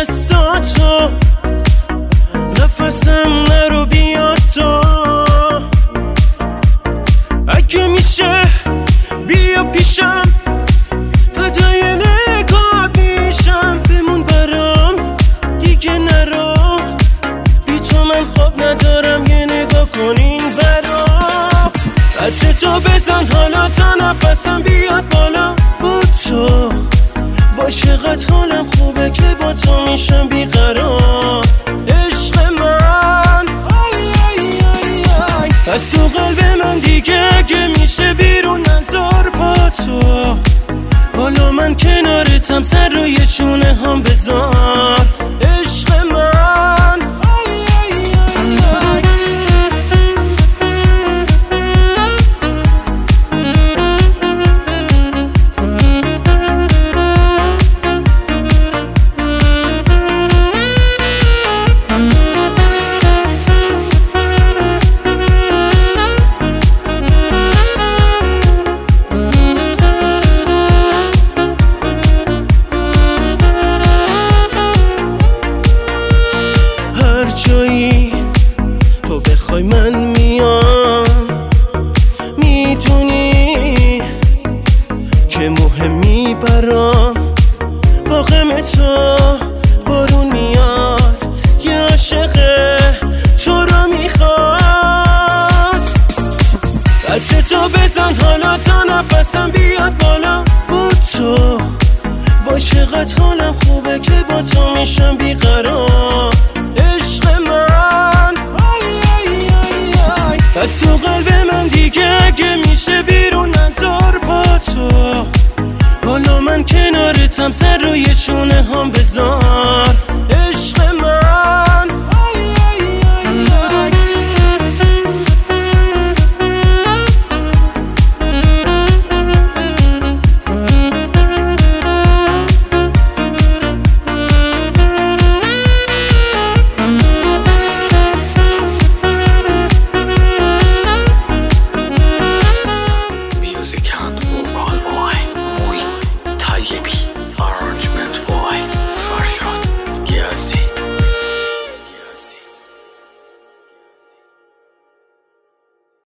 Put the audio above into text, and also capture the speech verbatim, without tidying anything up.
دستاتو، نفسم نرو بیاد تو. اگه میشه بیا پیشم، فدای نگات میشم. بمون برام دیگه نرو، بی تو من خواب ندارم. یه نگاه کن این ورا، عطر تو بزن حالا تا نفسم بیاد بالا. با تو با چقدر حالم خوبه که با تو میشم بیقرار. عشق من از تو قلب من دیگه اگه میشه بیرون نذار. با تو حالا من کنارتم، سر روی شونه هم بذار. عشق من جایی تو بخوای من میام، میدونی که مهمی برام. با غم تو بارون میاد، یه عاشق تو رو میخواد. عطر تو بزن حالا تا نفسم بیاد بالا. با تو با چقدر حالم خوبه که با تو میشم بیقرار. عشق من از تو قلب من دیگه اگه میشه بیرون نذار. با تو حالا من کنارتم، سر روی شونه هم بذار.